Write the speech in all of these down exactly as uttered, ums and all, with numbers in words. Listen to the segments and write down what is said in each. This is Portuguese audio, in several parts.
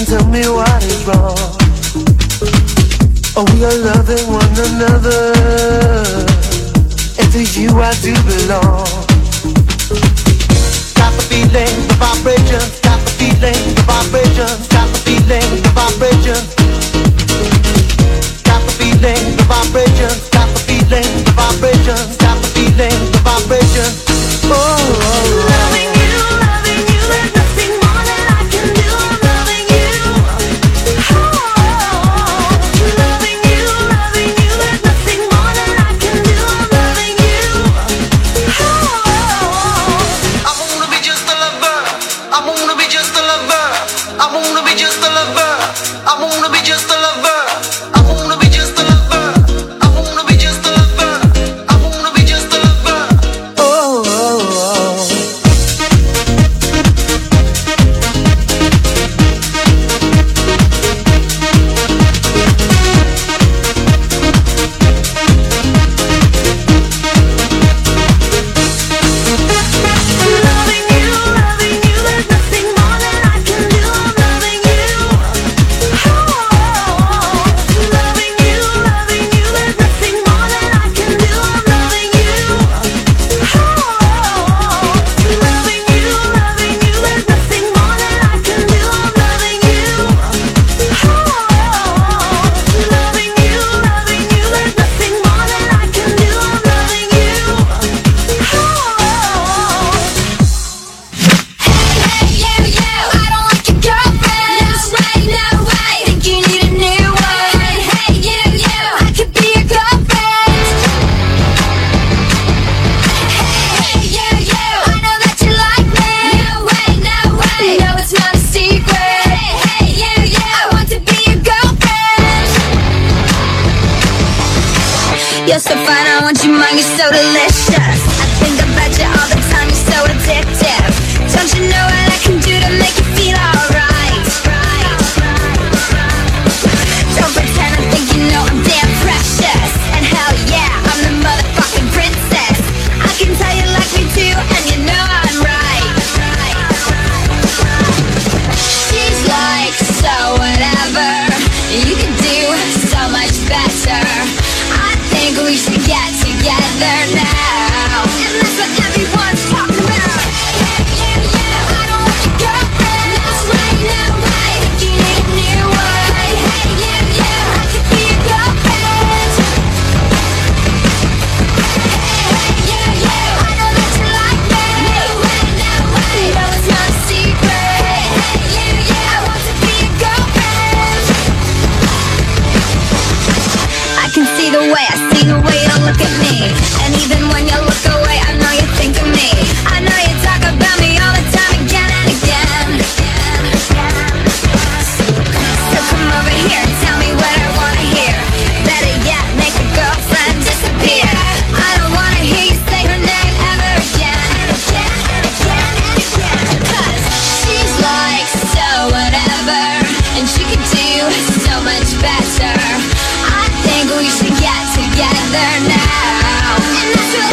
tell me what is wrong. Oh, we are loving one another, and to you I do belong. Got the feeling, the vibration. Got the feeling, the vibration. Got the feeling, the vibration. Got the feeling, the vibration. Got the feeling, the vibration. Got the feeling, the vibration. Oh, oh, oh. Loving you, loving you, there's nothing more that I can do. I'm loving you. Oh, loving you, loving you, there's nothing more that I can do. I'm loving you. Oh, I wanna be just a lover. I wanna be just a lover. I wanna be just a lover. I wanna be just a lover. I wanna be just a lover. I wanna be just a lover. I wanna be just a lover. Oh, oh, oh. Loving you, loving you, there's nothing more that I can do. I'm loving you. Oh, loving you, loving you, there's nothing more that I can do. I'm loving you. Oh, loving you, loving you, there's nothing more that I can do. I'm loving you. Oh, loving you, loving you, there's nothing more that I can do. I'm loving you. Hey, you, you, I don't like your girlfriend. No way, no way, think you need a new one. Hey, you, you, I could be your girlfriend. Hey, you, you, I know that you like me. No way, no way, no, it's not a secret. Hey, you, you, I want to be your girlfriend. You're so fine, I want you mine, you're so delicious. I think about you all the time, you're so addictive. Don't you know what I can do to make you feel alright? Don't pretend I think you know I'm damn precious. And hell yeah, I'm the motherfucking princess. I can tell you like me too, and you know I'm right. She's like, so whatever, you can do so much better. I think we should get together now. And that's what everyone's talking about. Hey, you, you, I don't want your girlfriend. No way, no way, think you need a new one. Hey, you, you, I could be your girlfriend. Hey, you, you, I know that you like me. No way, no way, no, it's not a secret. Hey, you, you, I want to be your girlfriend. I can see the way, I see the way you look at me. And even when you look away, I know you think of me. I know you talk about me all the time, again and again. So come over here and tell me what I wanna hear. Better yet, make a girlfriend disappear. I don't wanna hear you say her name ever again. Cause she's like, so whatever, and she could do so much better. I think we should get together now. And that's what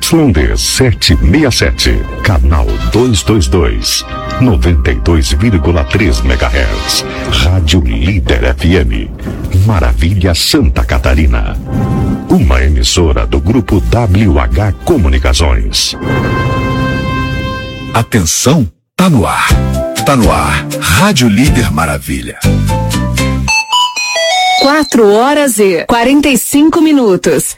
D setecentos e sessenta e sete, canal duzentos e vinte e dois, noventa e dois vírgula três megahertz. Rádio Líder F M, Maravilha, Santa Catarina. Uma emissora do grupo W H Comunicações. Atenção, tá no ar. Tá no ar. Rádio Líder Maravilha. Quatro horas e quarenta e cinco minutos.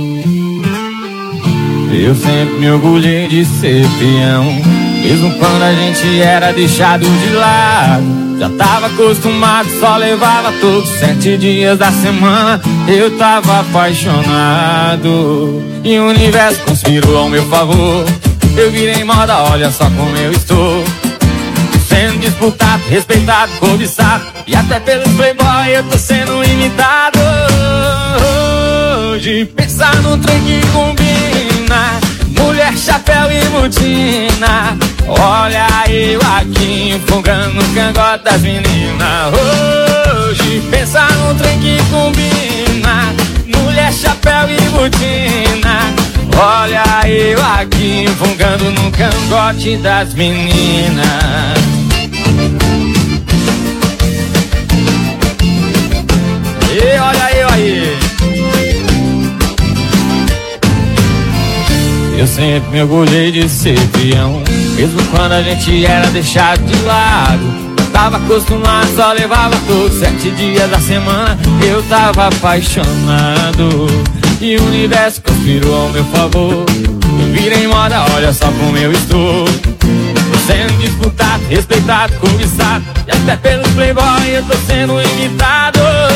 Eu sempre me orgulhei de ser peão, mesmo quando a gente era deixado de lado. Já tava acostumado, só levava todos sete dias da semana. Eu tava apaixonado e o universo conspirou ao meu favor. Eu virei moda, olha só como eu estou, sendo disputado, respeitado, cobiçado, e até pelos playboy eu tô sendo imitado. Hoje pensar no trem que combina, mulher, chapéu e botina. Olha eu aqui enfogando no cangote das meninas. Hoje pensar no trem que combina, mulher, chapéu e botina. Olha eu aqui enfogando no cangote das meninas. E olha eu aí. Eu sempre me orgulhei de ser peão, mesmo quando a gente era deixado de lado. Tava acostumado, só levava todos sete dias da semana. Eu tava apaixonado e o universo conspirou ao meu favor. Eu virei moda, olha só como eu estou, sendo disputado, respeitado, cobiçado, e até pelos playboy eu tô sendo imitado.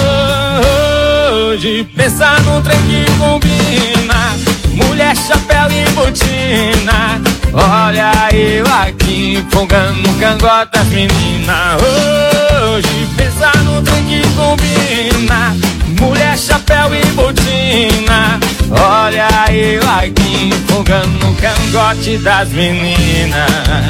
Hoje pensar num trem que combina, mulher, chapéu e botina. Olha eu aqui empolgando no cangote das meninas. Hoje pensar no trem que combina, mulher, chapéu e botina. Olha eu aqui empolgando no cangote das meninas.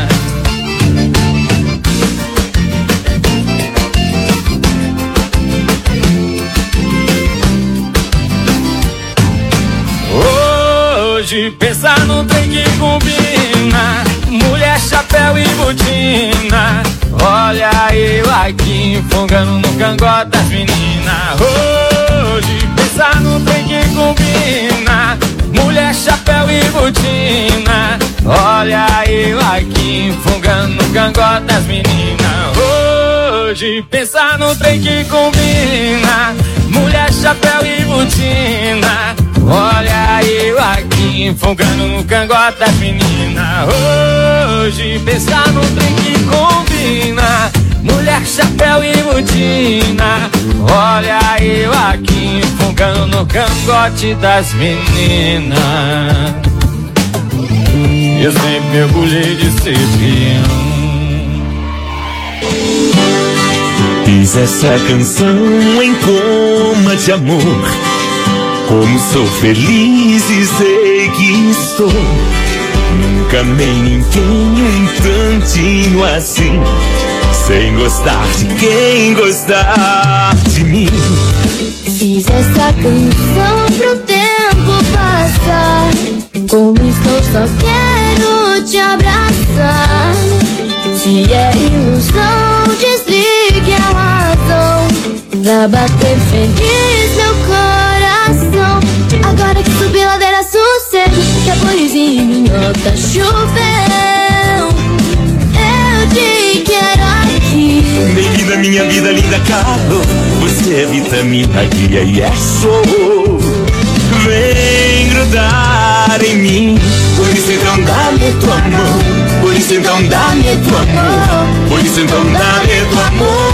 Hoje pensar no trem que combina, mulher, chapéu e botina. Olha eu aqui enfogando no cangote das meninas. Hoje pensar no trem que combina, mulher, chapéu e botina. Olha eu aqui enfogando no cangote das meninas. Hoje pensar no trem que combina, mulher, chapéu e botina. Olha eu aqui enfogando no cangote das meninas. Hoje pensar no trem que combina, mulher, chapéu e botina. Olha eu aqui enfogando no cangote das meninas. Eu sempre me orgulhei de ser peão. Fiz essa canção em coma de amor, como sou feliz e sei que estou. Nunca amei ninguém um tantinho assim, sem gostar de quem gostar de mim. Fiz essa canção pro tempo passar, como estou só quero te abraçar. Se é ilusão, desligue a razão, pra bater feliz meu coração. Agora que subi ladeira sossego, que a bonizinha minhota choveu, eu te quero aqui. Bem-vinda minha vida, linda calor, você é vitamina guia e é show. Vem grudar em mim, por isso então dá-me tua mão, por isso então dá-me tua mão, por isso então dá-me tua mão,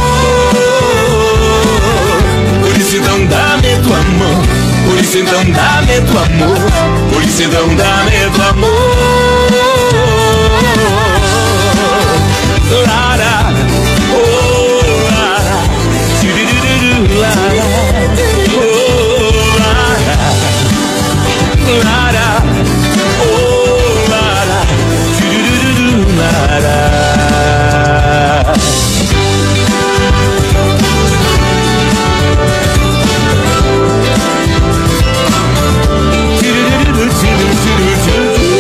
por isso então dá-me tua mão, por isso então dá-me tua amor, por isso então dá-me tua amor. Lara, oh lara, tiririruru, lara, oh lara, lara, oh lara, tiririruru, lara. Tiririruru, tiririruru, tiririruru.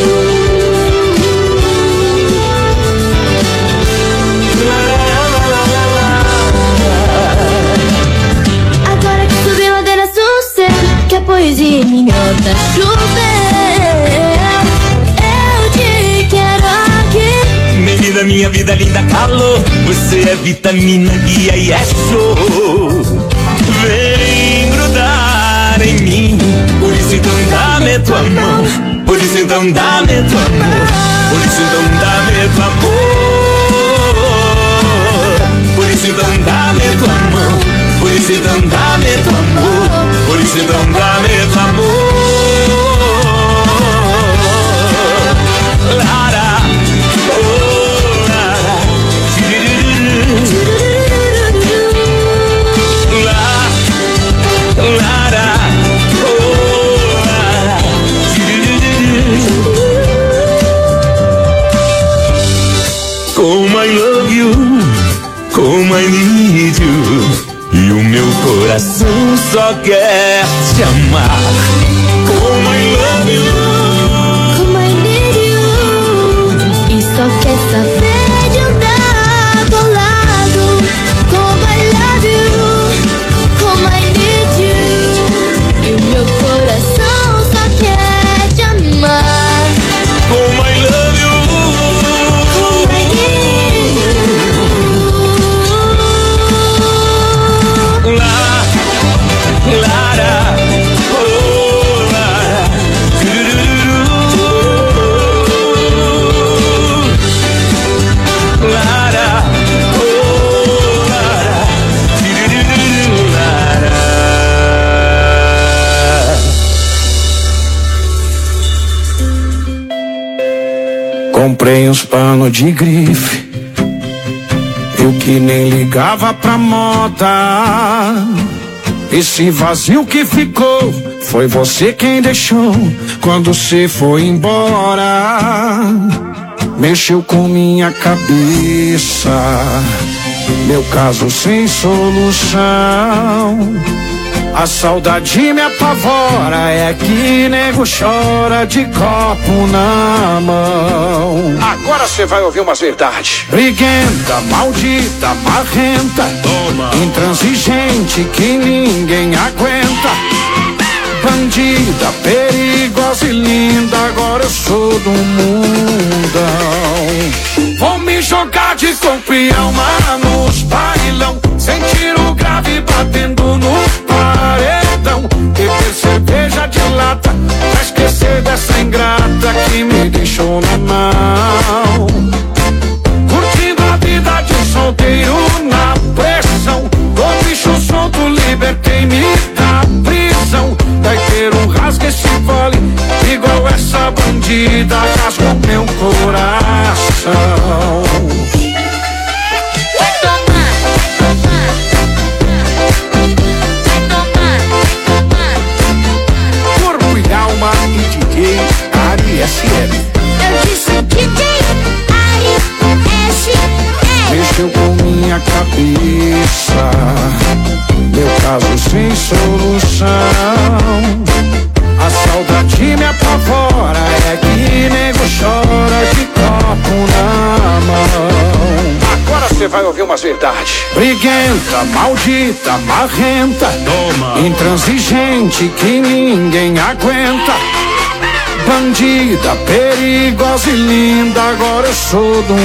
minha vida linda, calor. Você é vitamina, guia e é show. Vem grudar em mim, por isso então dá-me tua mão. Por isso então dá-me tua mão. Por isso então dá-me tua amor. Por isso então dá-me tua mão. Por isso então dá-me tua amor. Por isso então dá-me tua amor. Lara, oh, lara, La, lara, oh, lara, como I love you, como I need you, e o meu coração só quer te amar. Como I love you, como I need you, e só quer saber de andar do lado. Como I love you, como I need you, e o meu coração só quer te amar. como I love you, Como I need you. La, lara, oh, lara, lara, oh, lara, lara. Comprei uns panos de grife, eu que nem ligava pra moda. Esse vazio que ficou, foi você quem deixou quando você foi embora. Mexeu com minha cabeça, meu caso sem solução. A saudade me apavora, é que nego chora de copo na mão. Agora cê vai ouvir umas verdades. Briguenta, maldita, marrenta, toma, intransigente que ninguém aguenta. Bandida, perigosa e linda, agora eu sou do mundão. Vou me jogar de corpo e alma nos bailão, sentir o grave batendo no paredão. Beber cerveja de lata pra esquecer dessa ingrata que me deixou na mão. Curtindo a vida de um solteiro na pressão, tô bicho solto, libertei-me da prisão. Vai ter um rasgo esse vole, igual essa bandida rasgou meu coração. Vai tomar, tomar, vai tomar, tomar. Corpo e alma e D J Ari S L. Eu disse D J Ari S L. Mexeu com minha cabeça, meu caso sem solução. A saudade me apavora, é que nego chora de copo na mão. Agora cê vai ouvir umas verdades. Briguenta, maldita, marrenta, toma, intransigente que ninguém aguenta. Bandida, perigosa e linda, agora eu sou do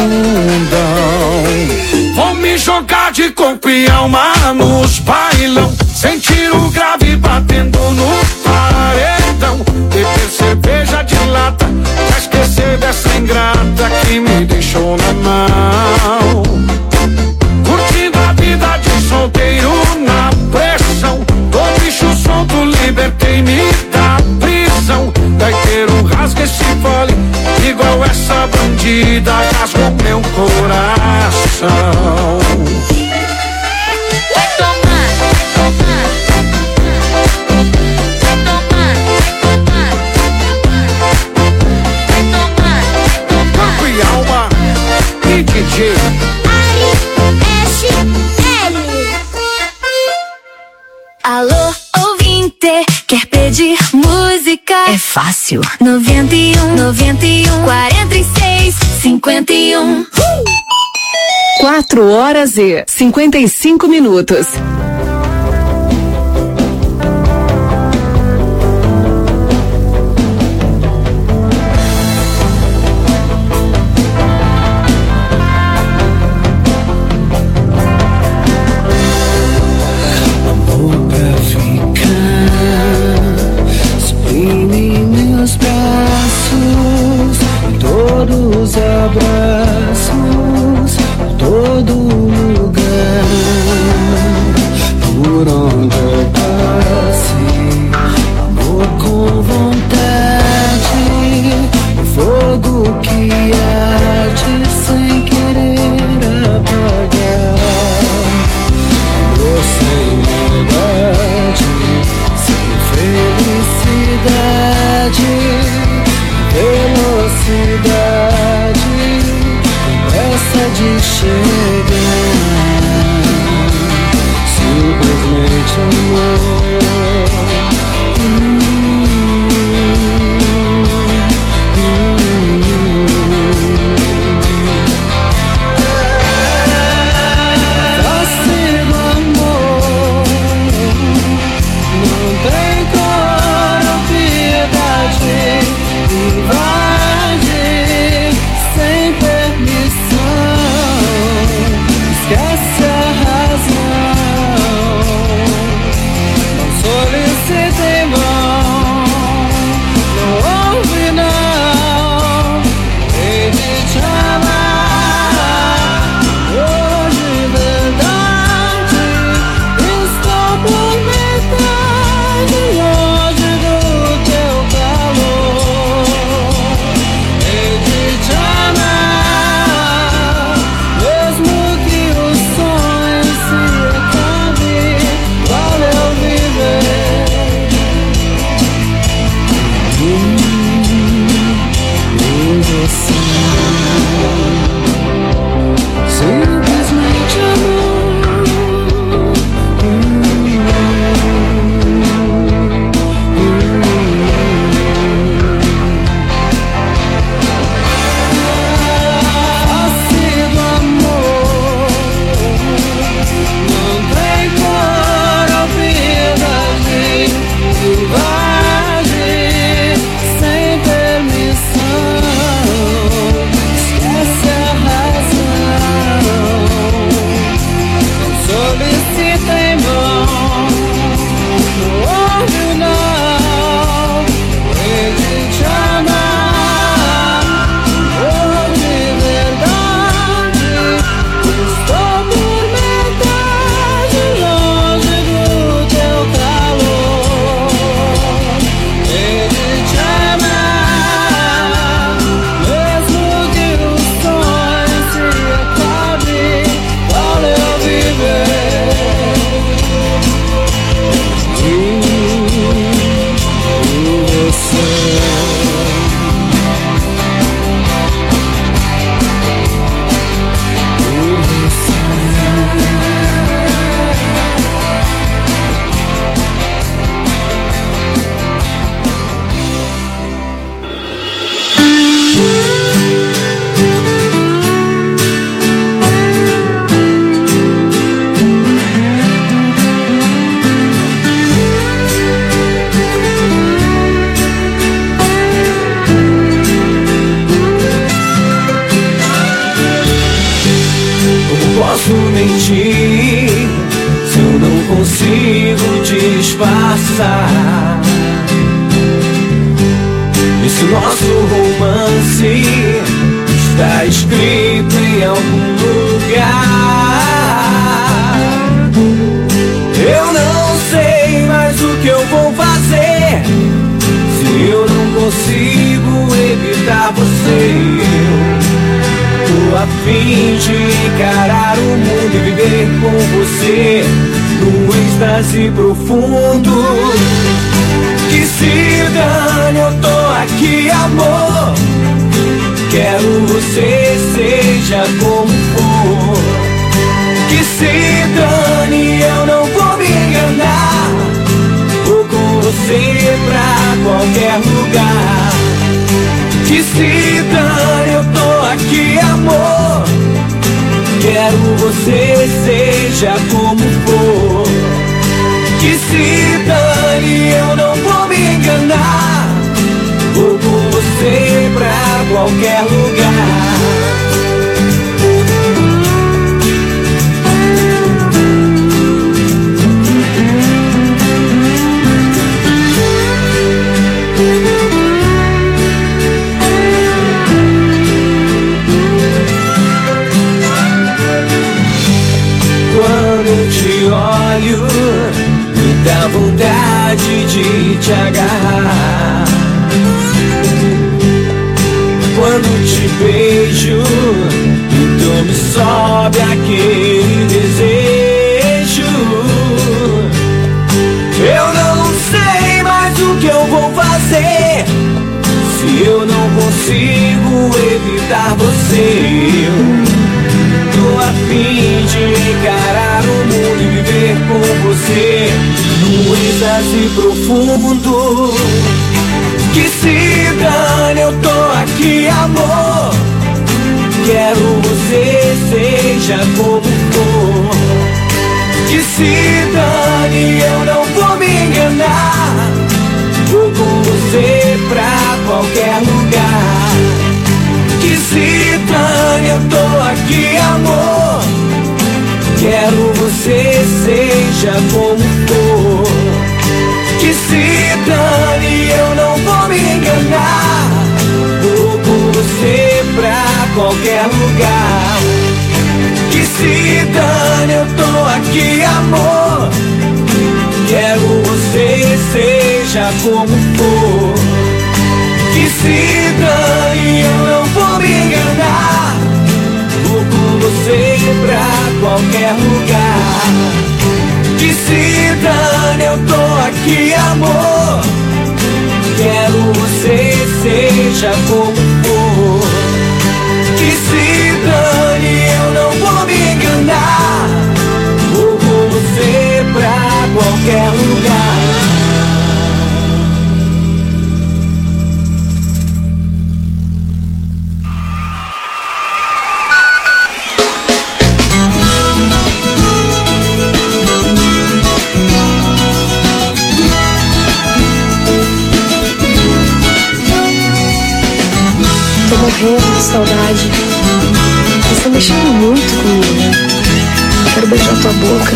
mundão. Vou me jogar de corpo e alma nos bailão, sentir o grave batendo no paredão. Beber cerveja de lata pra esquecer dessa ingrata que me deixou na mão. Curtindo a vida de solteiro na pressão, tô bicho solto, libertei-me da prisão. Vai ter um rasgo esse vole, igual essa bandida rasgou meu coração. Vai tomar, tomar, vai tomar, tomar, vai tomar, tomar. Corpo e alma e D J Ari S L. Alô, ouvinte, quer pedir música? É fácil. noventa e um, noventa e um, quarenta e seis, cinquenta e um. Quatro horas e cinquenta e cinco minutos. mentir se eu não consigo disfarçar? E se nosso romance está escrito em algum lugar? Eu não sei mais o que eu vou fazer se eu não consigo evitar você. Tô a fim de encarar o mundo e viver com você num êxtase profundo. Que se dane, eu tô aqui, amor. Quero você, seja como for. Que se dane, eu não vou me enganar. Vou com você pra qualquer lugar. Que se dane, eu tô aqui, amor. Quero você, seja como for. Que se dane, eu não vou me enganar. Vou com você pra qualquer lugar. Olho, me dá vontade de te agarrar. Quando te beijo, então me sobe aquele desejo. Eu não sei mais o que eu vou fazer se eu não consigo evitar você. Tô a fim de encarar o mundo e viver com você num êxtase profundo. Que se dane, eu tô aqui, amor. Quero você, seja como for. Que se dane, eu não vou me enganar. Vou com você pra qualquer lugar. Que se dane, eu tô aqui, amor. Quero você, seja como for. Que se dane, eu não vou me enganar. Vou com você pra qualquer lugar. Que se dane, eu tô aqui, amor. Quero você, seja como for. Que se dane, eu não vou me enganar. Vou com você pra qualquer lugar. Que se dane, eu tô aqui, amor. Quero você, seja como for. Que se dane, eu não vou me enganar. Vou com você pra qualquer lugar. Tô morrendo de saudade. Você mexendo muito comigo. Quero beijar tua boca.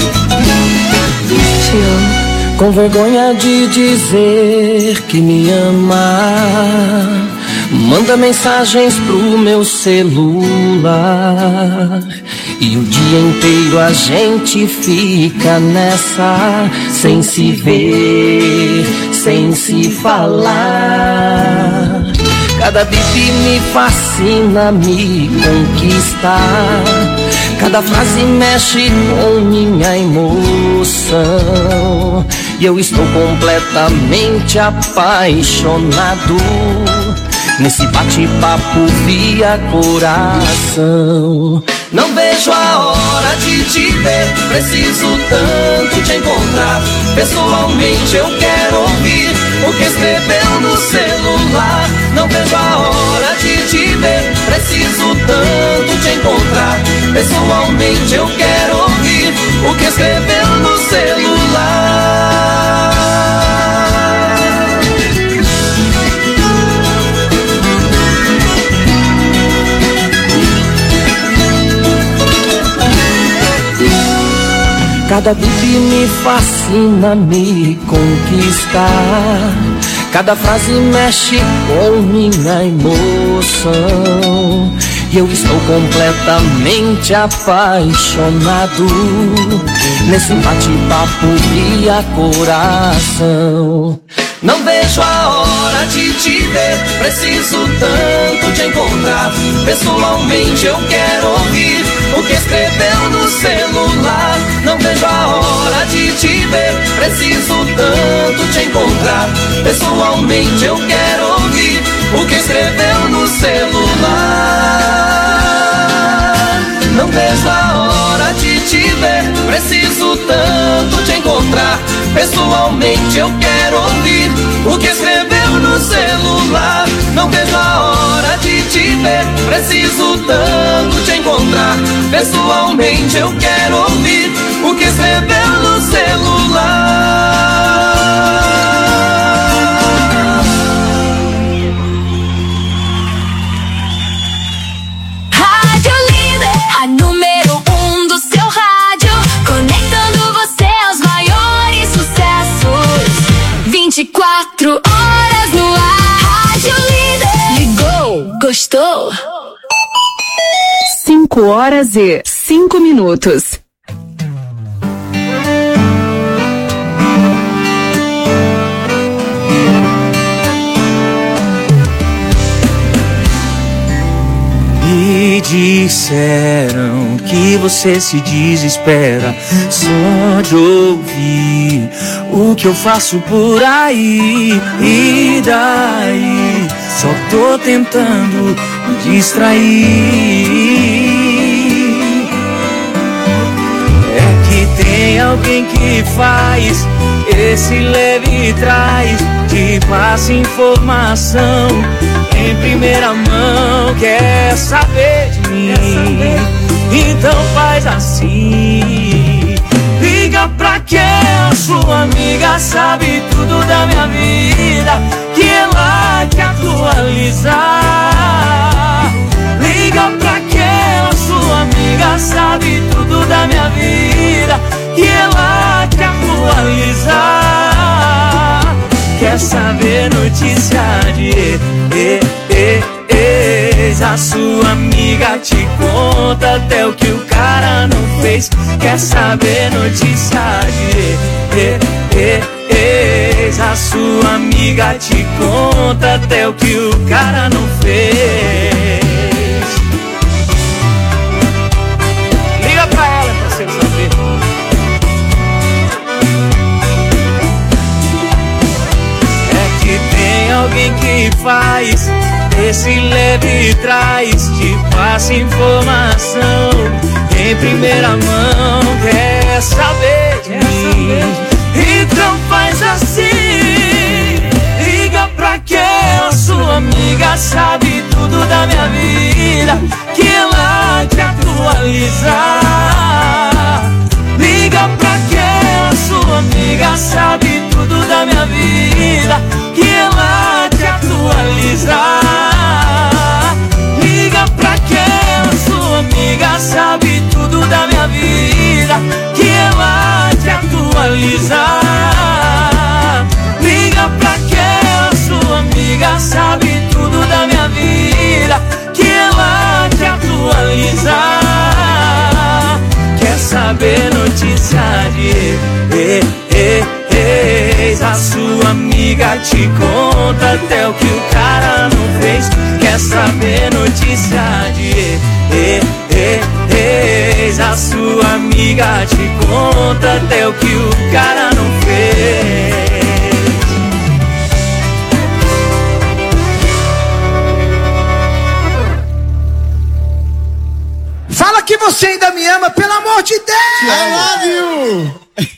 Te amo. Com vergonha de dizer que me ama, manda mensagens pro meu celular. E o dia inteiro a gente fica nessa, sem se ver, sem se falar. Cada bip me fascina, me conquista. Cada frase mexe com minha emoção. E eu estou completamente apaixonado nesse bate-papo via coração. Não vejo a hora de te ver, preciso tanto te encontrar. Pessoalmente eu quero ouvir o que escreveu no celular. Não vejo a hora de te ver, preciso tanto te encontrar. Pessoalmente eu quero ouvir o que escreveu no celular. Cada bip me fascina, me conquista. Cada frase mexe com minha emoção. E eu estou completamente apaixonado nesse bate-papo via coração. Não vejo a hora de te ver, preciso tanto te encontrar. Pessoalmente eu quero ouvir o que escreveu no celular. Não vejo a hora de te ver, preciso tanto te encontrar. Pessoalmente eu quero ouvir o que escreveu no celular. Não vejo a hora de te ver, preciso tanto te encontrar. Pessoalmente eu quero ouvir o que escreveu no celular. Não vejo a hora de te ver, preciso tanto te encontrar. Pessoalmente eu quero ouvir o que escreveu no celular. Rádio Líder, a número um do seu rádio, conectando você aos maiores sucessos. vinte e quatro horas no ar. Rádio Líder. Ligou, gostou? cinco horas e cinco minutos. Me disseram que você se desespera só de ouvir o que eu faço por aí. E daí? Só tô tentando me distrair. É que tem alguém que faz esse leve e traz, te passa informação em primeira mão. Quer saber de mim? Então faz assim, liga pra quem a sua amiga sabe tudo da minha vida, que ela te atualizar. Liga pra quem a sua amiga sabe tudo da minha vida, que ela te atualizar. Quer saber notícia de e, e, ex? A sua amiga te conta até o que o cara não fez. Quer saber notícia de e, e, ex? A sua amiga te conta até o que o cara não fez. Liga pra ela pra você saber. Alguém que faz esse leve e traz, te passa informação em primeira mão. Quer saber de mim? Então faz assim, liga pra quem a sua amiga sabe tudo da minha vida, que ela te atualizar. Liga pra quem a sua amiga sabe tudo da minha vida, que ela te atualizar. Liga pra quem a sua amiga sabe tudo da minha vida, que ela te atualizar. Liga pra quem a sua amiga sabe tudo da minha vida, que ela te atualizar. Quer saber notícia de e, e, ex? A sua amiga te conta até o que o cara não fez. Quer saber notícia de e, e, ex? A sua amiga te conta até o que o cara não fez. Fala que você ainda me ama, pelo amor de Deus! I love you!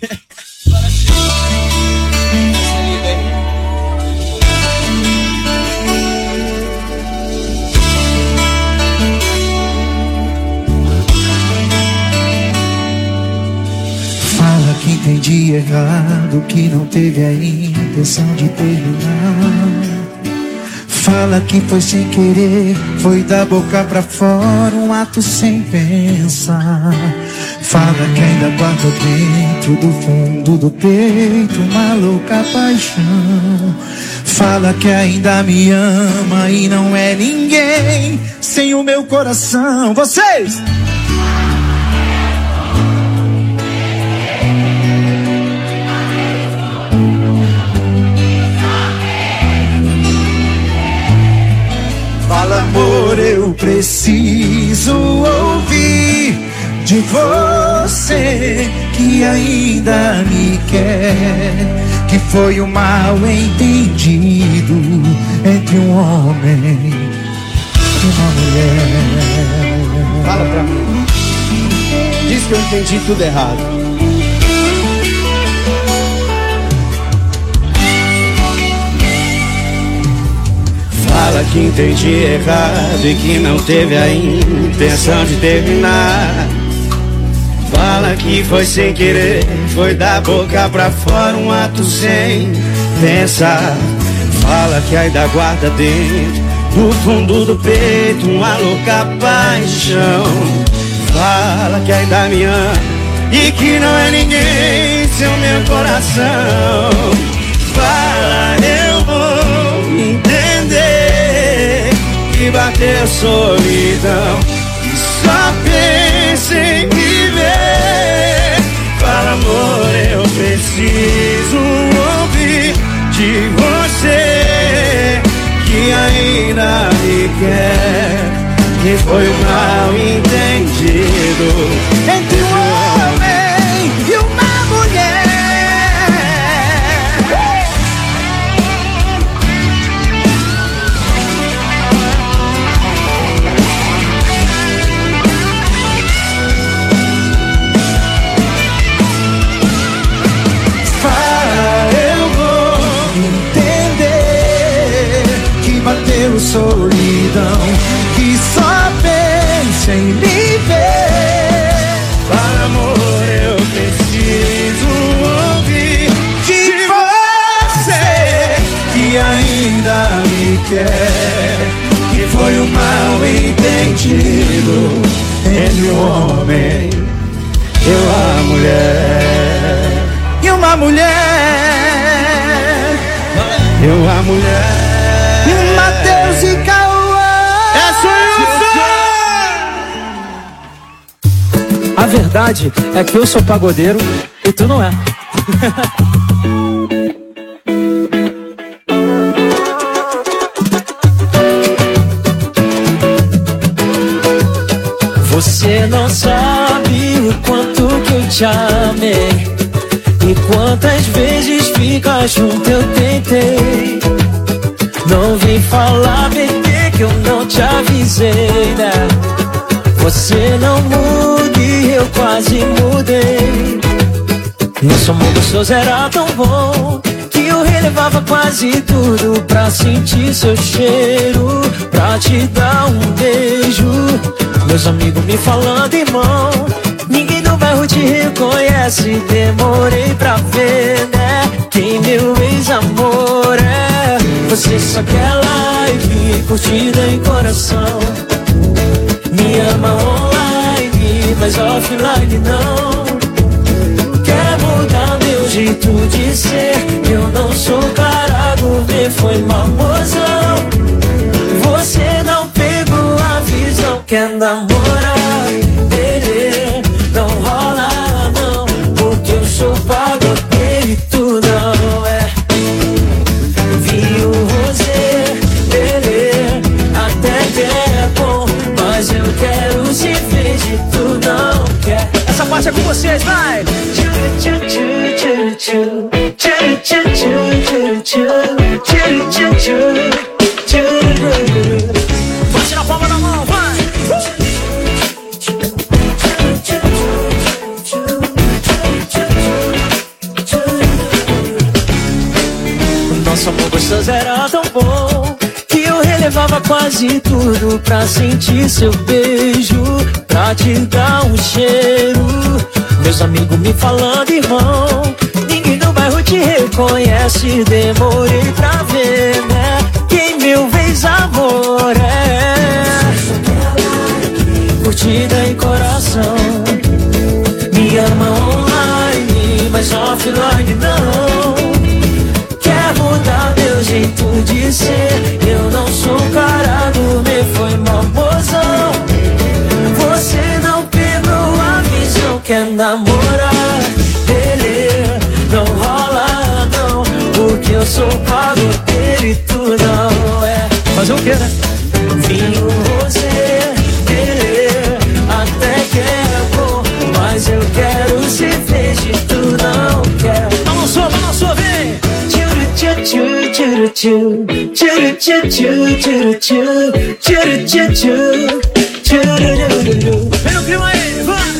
Fala que entendi errado, que não teve a intenção de terminar. Fala que foi sem querer, foi da boca pra fora, um ato sem pensar. Fala que ainda guarda dentro do fundo do peito uma louca paixão. Fala que ainda me ama e não é ninguém sem o meu coração. Vocês! Fala, amor, eu preciso ouvir de você que ainda me quer, que foi um mal entendido entre um homem e uma mulher. Fala pra mim. Diz que eu entendi tudo errado. Fala que entendi errado e que não teve a intenção de terminar. Fala que foi sem querer, foi da boca pra fora, um ato sem pensar. Fala que ainda guarda dentro do fundo do peito uma louca paixão. Fala que ainda me ama e que não é ninguém sem o meu coração. Fala, eu vou entender que bateu solidão e só pensa em viver. Fala, amor, eu preciso ouvir de você que ainda me quer, que foi um mal entendido entre um homem e uma mulher. sentindo solidão, que só pensa em me ver. Para amor eu preciso ouvir de você que ainda me quer, que foi um mal entendido entre um homem e uma mulher. E uma mulher, e uma mulher, e Matheus e Cauã. É A verdade é que eu sou pagodeiro e tu não é. Você não sabe o quanto que eu te amei e quantas vezes ficar junto eu tentei. Não vem falar, bebê, que eu não te avisei, né? Você não muda e eu quase mudei. Nosso amor gostoso era tão bom que eu relevava quase tudo pra sentir seu cheiro, pra te dar um beijo. Meus amigos me falando, irmão, ninguém no bairro te reconhece. Demorei pra ver, né, quem meu ex-amor é. Você só quer live, curtida em coração. Me ama online, mas offline não. Quer mudar meu jeito de ser, eu não sou cara gourmet, foi mamozão. Você não pegou a visão, quer namorar, beleza, não rola não, porque eu sou pagodeiro e tu não é. Viu você, beleza, até que é bom, mas eu quero se fez e tu não quer. Essa parte é com vocês, vai! Bate na palma da mão, vai! Nosso amor gostoso era tão bom que eu relevava quase tudo pra sentir seu beijo, pra te dar um cheiro. Meus amigos me falando, irmão, ninguém no bairro te reconhece. Demorei pra ver, né, quem meu ex-amor é. Curtida em coração, me ama online, mas offline não. Quer mudar meu jeito de ser, eu não sou cara gourmet, foi mamozão. Você não pegou a visão, quer namorar, beleza, não rola não, porque eu sou pagodeiro e tu não é. Fazer o que, né? Vinho você, beleza, até que é bom, mas eu quero ser feliz e tu não quer. Balançou, balançou, vem! Tchuru tchu tchuru tchu, tchuru tchu tchuru tchu, tchuru tchu tchu, tchuru. Vem no clima aí, vai!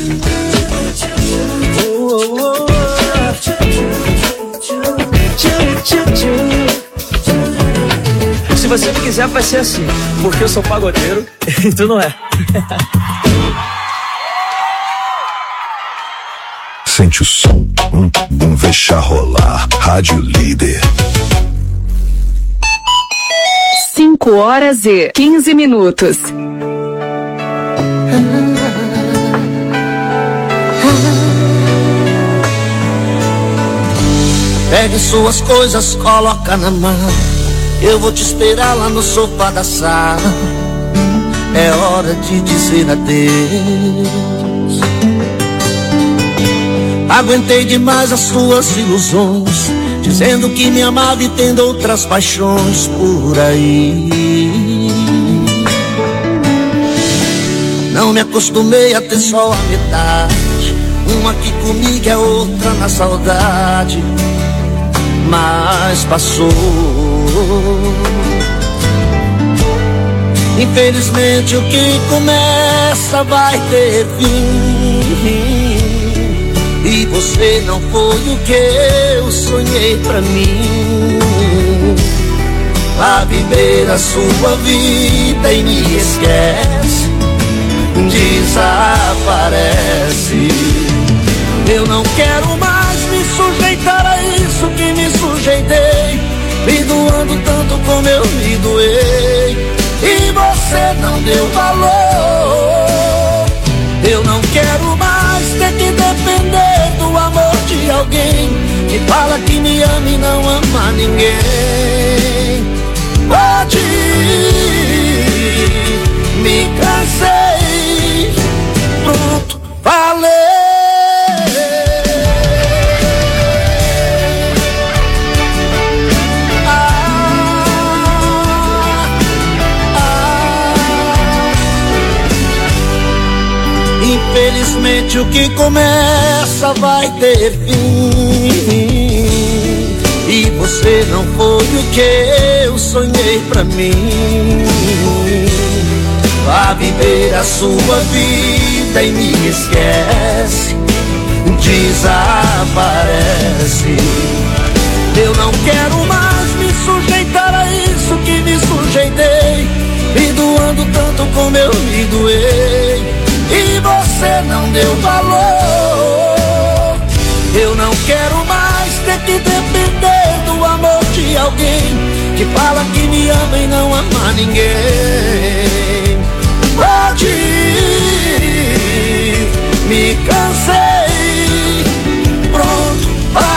Se você me quiser, vai ser assim, porque eu sou pagodeiro e tu não é. Sente o som, um bum deixa rolar. Rádio Líder. cinco horas e quinze minutos. Pegue suas coisas, coloca na mão. Eu vou te esperar lá no sofá da sala. É hora de dizer adeus. Aguentei demais as suas ilusões, dizendo que me amava e tendo outras paixões por aí. Não me acostumei a ter só a metade, uma aqui comigo é outra na saudade. Mas passou. Infelizmente o que começa vai ter fim, e você não foi o que eu sonhei pra mim. Vá viver a sua vida e me esquece, desaparece. Eu não quero mais me sujeitar a isso que me sujeitei, me doando tanto como eu me doei, e você não deu valor. Eu não quero mais ter que depender do amor de alguém que fala que me ama e não ama ninguém. Pode ir, me cansei, pronto, falei. Infelizmente o que começa vai ter fim, e você não foi o que eu sonhei pra mim. Vá viver a sua vida e me esquece, desaparece. Eu não quero mais me sujeitar a isso que me sujeitei, me doando tanto como eu me doei, e você não deu valor. Eu não quero mais ter que depender do amor de alguém que fala que me ama e não ama ninguém. Pode ir, me cansei, pronto,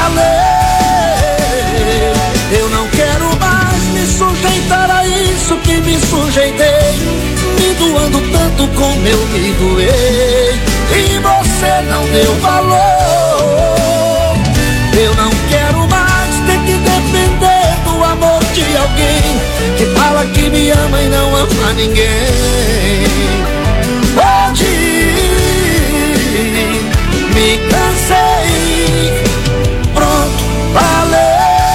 falei. Eu não quero mais me sujeitar a isso que me sujeitei, me doando tanto como eu me doei, e você não deu valor. Eu não quero mais ter que depender do amor de alguém que fala que me ama e não ama ninguém. Pode ir, me cansei, pronto, falei.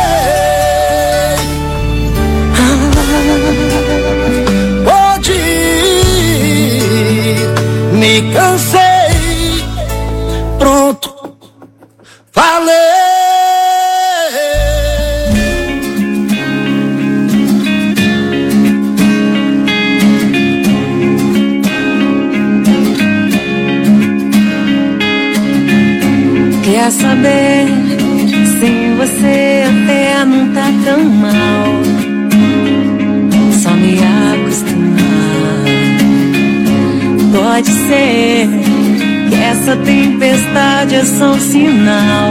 Me cansei, pronto, falei. Quer saber, sem você até não tá tão mal, só me acostumar. Pode ser que essa tempestade é só um sinal,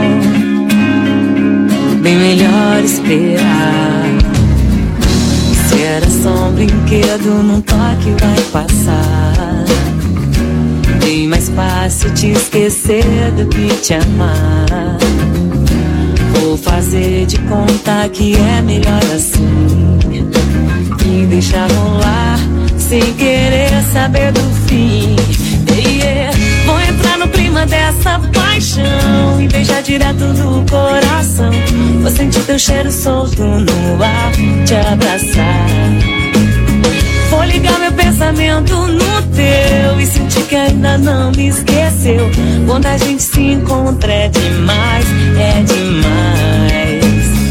bem melhor esperar. Se era só um brinquedo, num toque vai passar. Bem mais fácil te esquecer do que te amar. Vou fazer de conta que é melhor assim, e deixar rolar sem querer saber do fim. Yeah. Vou entrar no clima dessa paixão e beijar direto do coração. Vou sentir teu cheiro solto no ar, te abraçar. Vou ligar meu pensamento no teu e sentir que ainda não me esqueceu. Quando a gente se encontra é demais, é demais.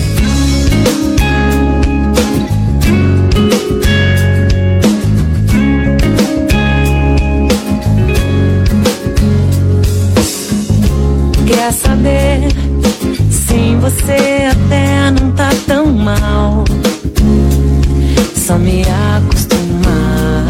Quer saber, sem você até não tá tão mal, só me acostumar.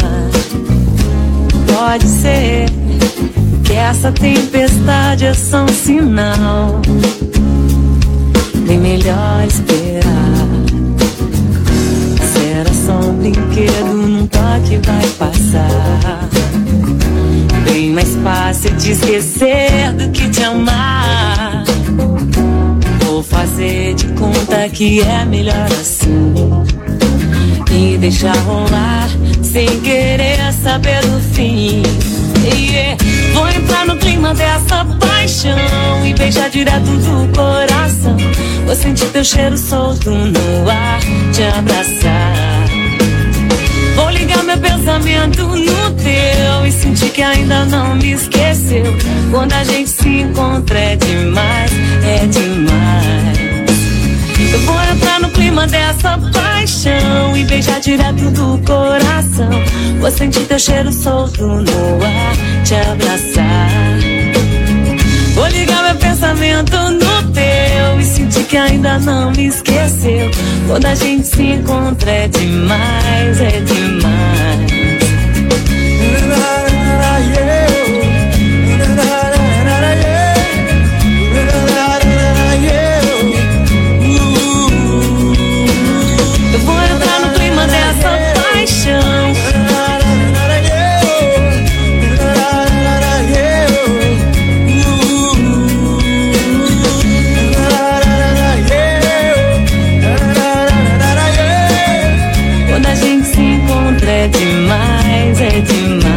Pode ser que essa tempestade é só um sinal, bem melhor esperar. Se era só um brinquedo, num toque vai passar. Bem mais fácil te esquecer do que te amar. Vou fazer de conta que é melhor assim, e deixar rolar sem querer saber do fim. Yeah. Vou entrar no clima dessa paixão e beijar direto do coração. Vou sentir teu cheiro solto no ar, te abraçar. Vou ligar meu pensamento no teu e sentir que ainda não me esqueceu. Quando a gente se encontra é demais, é demais. Eu vou entrar no clima clima dessa paixão e beijar direto do coração. Vou sentir teu cheiro solto no ar, te abraçar. Vou ligar meu pensamento no teu e sentir que ainda não me esqueceu. Quando a gente se encontra é demais, é demais. Eu vou entrar no clima dessa paixão. Quando a gente se encontra é demais, é demais.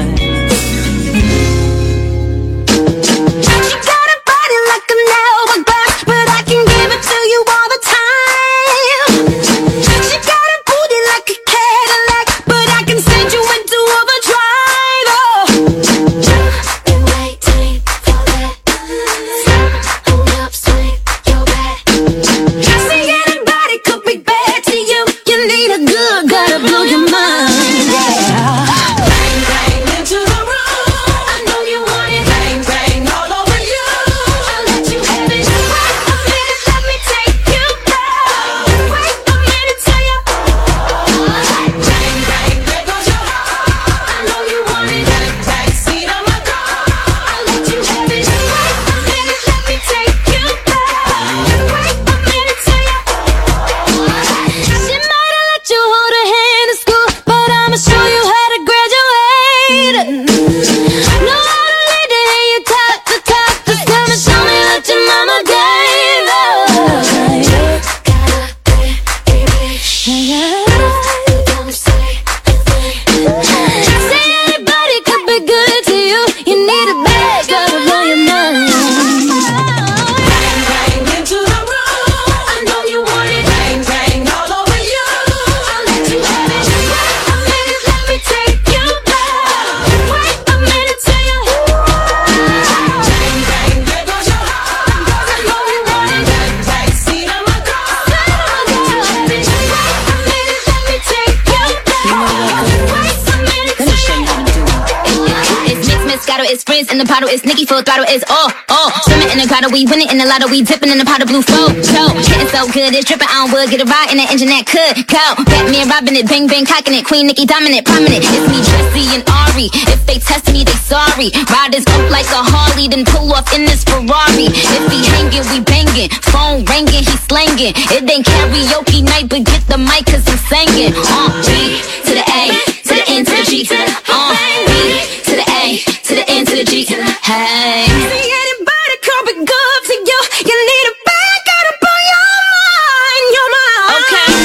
In the bottle, it's Nicki full throttle, it's all, all. Swimming in the grotto, we winning in the lotto, we dipping in the pot of blue flow. Show, hitting so good, it's dripping on wood, get a ride in the engine that could go. Batman robbing it, bang bang cocking it, Queen Nicki dominant, prominent. It's me, Jesse and Ari. If they test me, they sorry. Riders up like a Harley, then pull off in this Ferrari. If he hanging, we banging. Phone ringing, he slanging. It ain't karaoke night, but get the mic 'cause I'm singing. Uh, G to the A, to the N to the G to the uh, B to the A, to the N to the G to the hey. See anybody come be good to you? You need a back out up on your mind, your mind. Okay.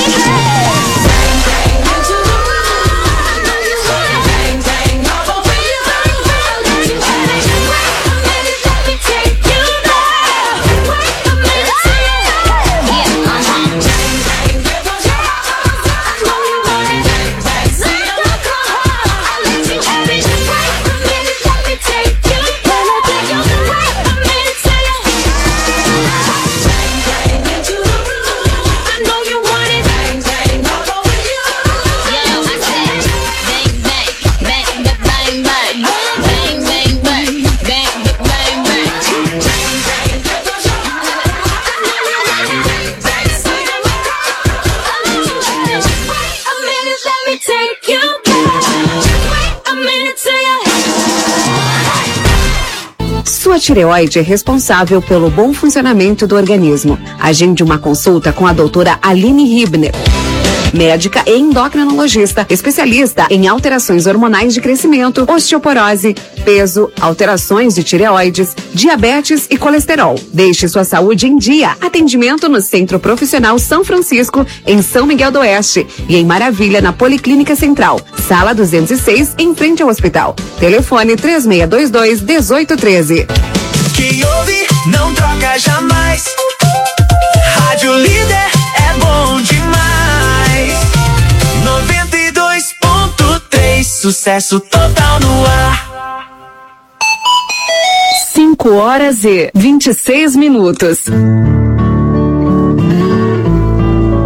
Sua tireoide é responsável pelo bom funcionamento do organismo. Agende uma consulta com a doutora Aline Hibner, médica e endocrinologista, especialista em alterações hormonais de crescimento, osteoporose, peso, alterações de tireoides, diabetes e colesterol. Deixe sua saúde em dia. Atendimento no Centro Profissional São Francisco, em São Miguel do Oeste, e em Maravilha, na Policlínica Central, sala duzentos e seis, em frente ao hospital. Telefone três seis dois dois, um oito um três. Quem ouve não troca jamais. Rádio Líder é bom demais. noventa e dois ponto três, sucesso total no ar. cinco horas e vinte e seis minutos.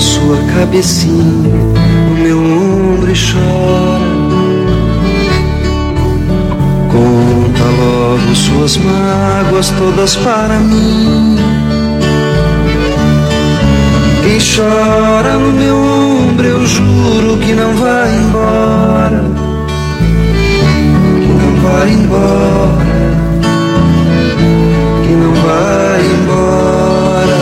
sua cabecinha no meu ombro e chora. Conta logo suas mágoas todas para mim. Quem chora no meu ombro, eu juro que não vai embora, que não vai embora, que não vai embora.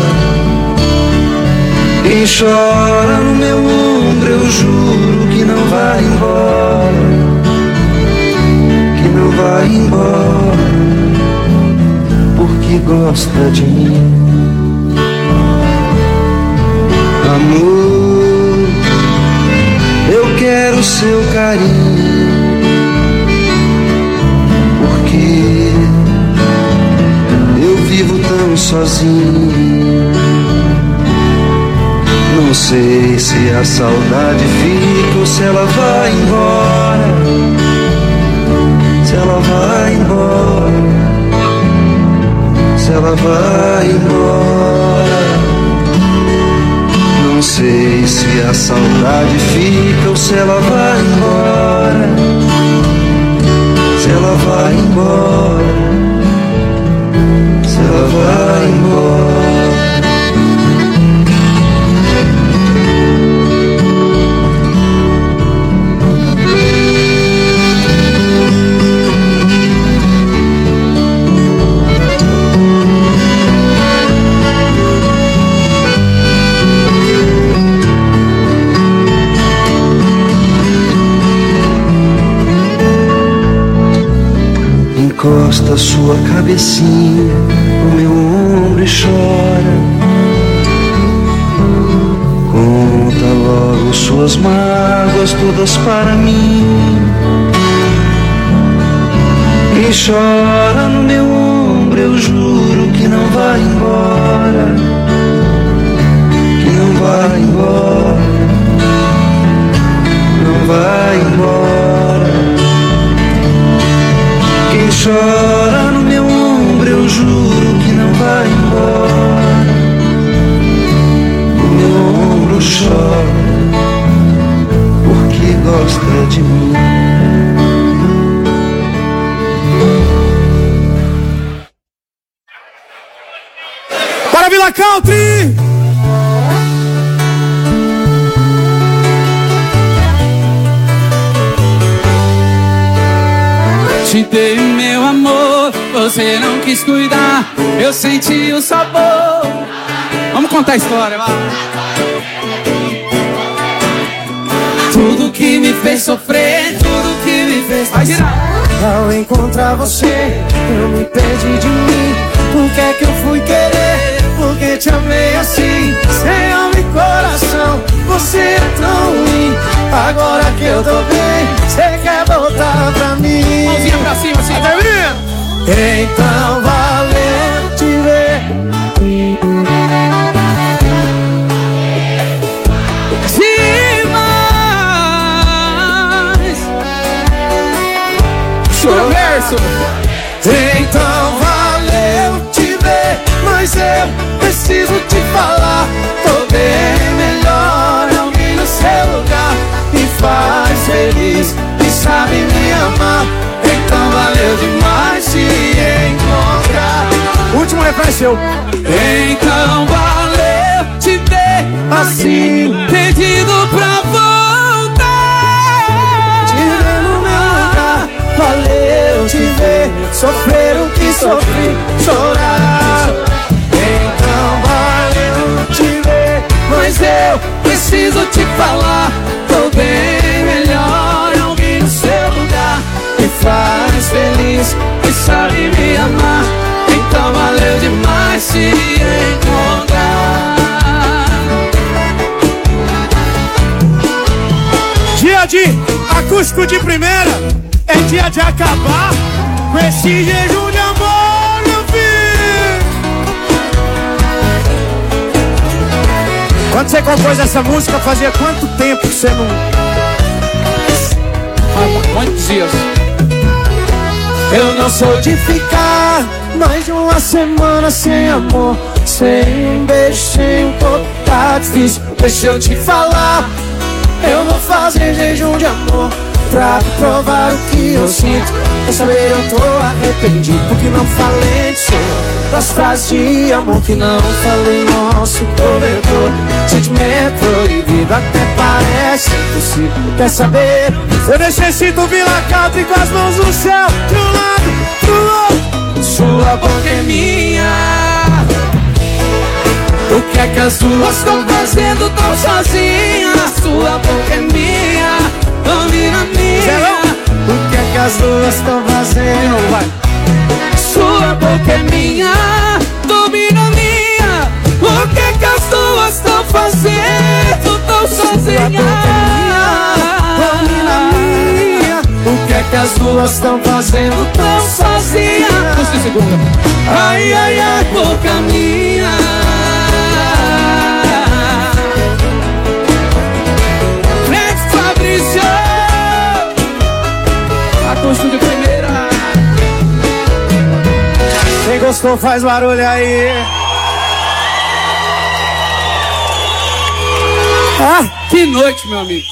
Quem chora no meu ombro, eu juro que não vai embora, que não vai embora, porque gosta de mim. Amor, eu quero seu carinho, porque eu vivo tão sozinho. Não sei se a saudade fica ou se ela vai embora, se ela vai embora, se ela vai embora. Não sei se a saudade fica ou se ela vai embora, se ela vai embora, se ela vai embora. Encosta sua cabecinha no meu ombro e chora. Conta logo suas mágoas todas para mim. Quem chora no meu ombro, eu juro que não vai embora, que não vai embora, não vai embora. Quem chora no meu ombro, eu juro que não vai embora. O meu ombro chora porque gosta de mim. Para Vila Country! Te dei meu amor, você não quis cuidar, eu senti o sabor. Vamos contar a história, vai. Tudo que me fez sofrer, tudo que me fez passar. Ao encontrar você, eu me perdi de mim. Por que é que eu fui querer? Porque te amei assim, sem alma e coração. Você é tão ruim. Agora que eu tô bem, você quer voltar pra mim. Mãozinha pra cima, assim. Então valeu te ver. Demais. Chora verso. Então valeu te ver, mas eu preciso te falar. Tô bem melhor, alguém no seu lugar me faz feliz e sabe me amar. Então valeu demais se encontrar. Último refrão seu. Então valeu te ver assim, pedido pra voltar. Te ver no meu lugar. Valeu te ver sofrer o que sofri, chorar. Então valeu te ver, mas eu preciso te falar. Tô bem melhor, alguém no seu lugar me faz feliz e sabe me amar. Então valeu demais se encontrar. Dia de acústico de primeira, é dia de acabar com esse jejum de amor, meu filho. Quando você compôs essa música, fazia quanto tempo que você não... Há muitos dias. Eu não sou de ficar mais de uma semana sem amor, sem beijo, sem tocar. Difícil, deixa eu te falar. Eu vou fazer jejum de amor pra provar o que eu sinto. Quer saber, eu tô arrependido porque não falei de seu, das frases de amor que não falei. Nosso corredor, sentimento proibido, até parece impossível. Quer saber, eu necessito Vila Country com as mãos no céu, de um lado pro outro. Sua boca é minha. O que é que as duas estão fazendo tão sozinhas? Sua boca é minha, domina minha. O que é que as duas estão fazendo? Vai. Sua boca é minha, domina minha. O que é que as duas estão fazendo tão sozinhas? Domina minha. O que é que as duas estão fazendo tão sozinhas? Você segura. Ai, ai, ai, boca minha. Acústico de primeira. Quem gostou faz barulho aí. Ah, que noite, meu amigo.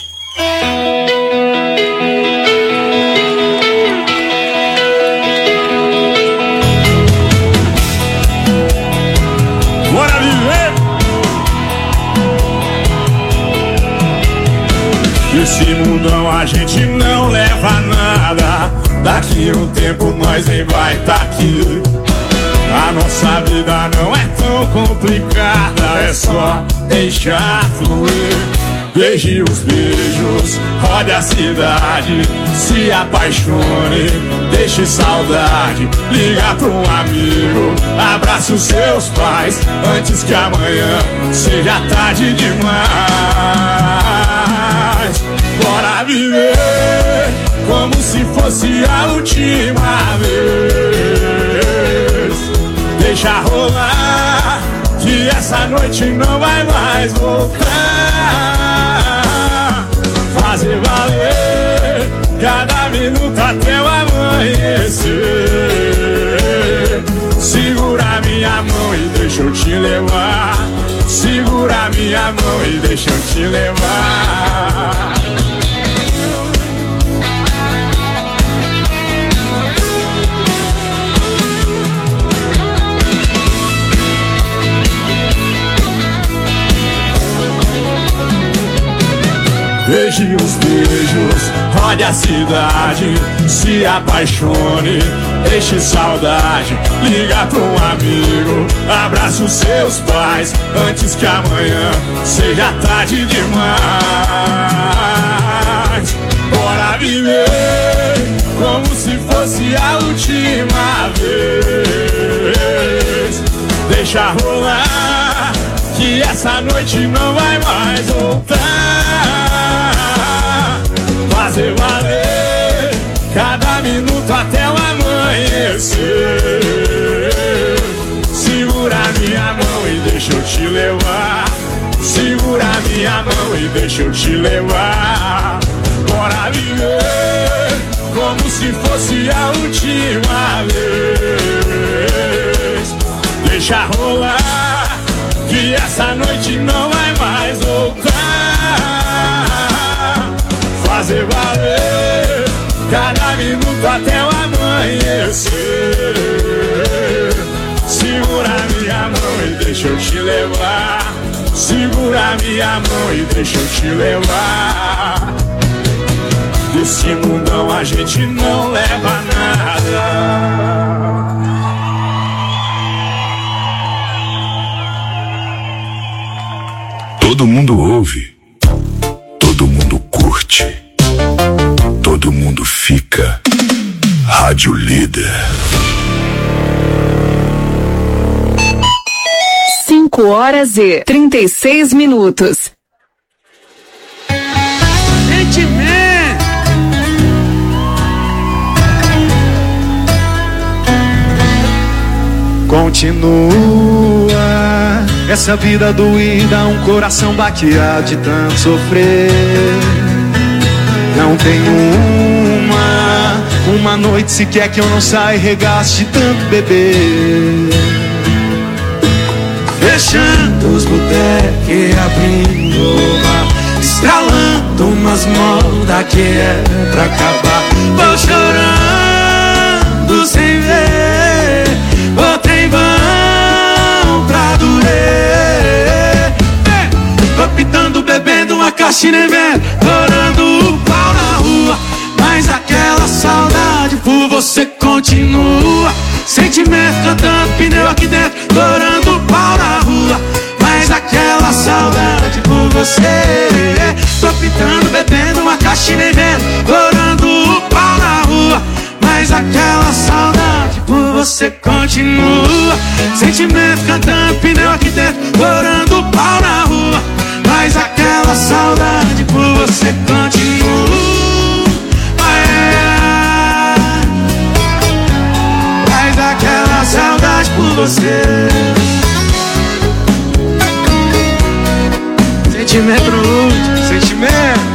Bora viver. Esse mundão a gente não leva nada. Daqui um tempo nós nem vai tá aqui. A nossa vida não é tão complicada, é só deixar fluir. Beije os beijos, rode a cidade, se apaixone, deixe saudade. Liga pra um amigo, abraça os seus pais, antes que amanhã seja tarde demais. Bora viver como se fosse a última vez. Deixa rolar, que essa noite não vai mais voltar. Fazer valer cada minuto até o amanhecer. Segura minha mão e deixa eu te levar. Segura minha mão e deixa eu te levar. Beije os beijos, rode a cidade, se apaixone, deixe saudade. Liga pra um amigo, abraça os seus pais, antes que amanhã seja tarde demais. Bora viver como se fosse a última vez. Deixa rolar, que essa noite não vai mais voltar. Fazer valer cada minuto até o amanhecer. Segura minha mão e deixa eu te levar. Segura minha mão e deixa eu te levar. Bora viver como se fosse a última vez. Deixa rolar, que essa noite não vai mais voltar. Fazer valer cada minuto até o amanhecer. Segura minha mão e deixa eu te levar. Segura minha mão e deixa eu te levar. Desse mundão a gente não leva nada. Todo mundo ouve, todo mundo curte, todo mundo fica. Rádio Líder. Cinco horas e trinta e seis minutos. Continua essa vida doída, um coração baqueado de tanto sofrer. Não tem uma Uma noite se quer que eu não saia e regaste tanto beber. Fechando os botecos e abrindo bar, estralando umas modas que é pra acabar. Vou chorando sem ver, botei vão pra doer. Tô pitando, bebendo uma caixinha e vendo, orando o pau na rua. Mas aquela saudade por você continua. Sentimento cantando pneu aqui dentro, orando o pau na rua. Mas aquela saudade por você. Tô pitando, bebendo uma caixinha e vendo, orando o pau na rua. Mas aquela saudade por você continua. Sentimento cantando pneu aqui dentro, orando o pau na rua. Mas aquela saudade por você continua. Mas aquela saudade por você. Sentimento no último, sentimento.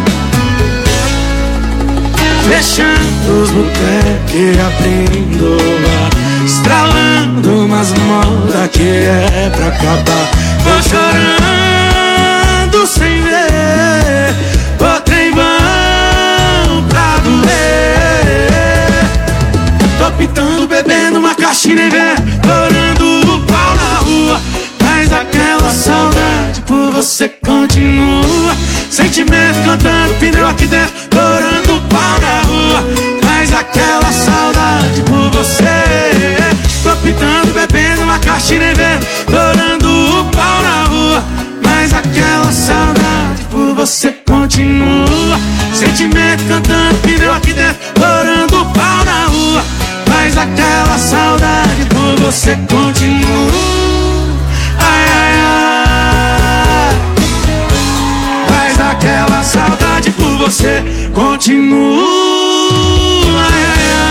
Fechando os botecos e abrindo bar, estralando umas modas que é pra acabar. Vou chorando sem ver, botei vão pra doer. Tô pitando, bebendo uma caixinha e vendo, orando o pau na rua. Mas aquela saudade por você continua. Sentimento cantando pneu aqui dentro, orando o pau na rua. Mas aquela saudade por você. Tô pitando, bebendo uma caixinha e vendo, orando o pau na rua. Mas aquela saudade por você continua. Sentimento cantando pneu aqui dentro, orando o pau na rua. Mas aquela saudade por você continua. Ai, ai, ai. Mas aquela saudade por você continua. Ai, ai, ai.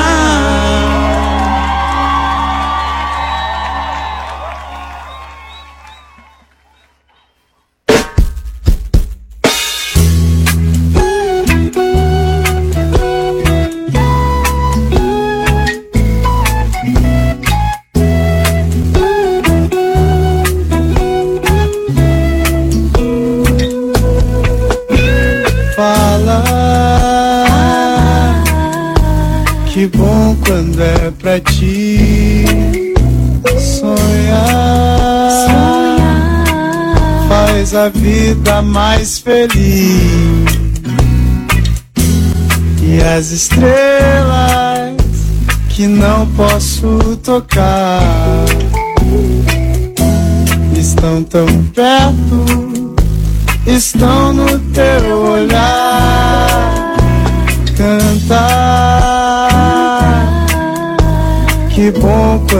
Que bom quando é pra ti sonhar, sonhar faz a vida mais feliz. E as estrelas que não posso tocar estão tão perto, estão no teu olhar. Cantar, que bom.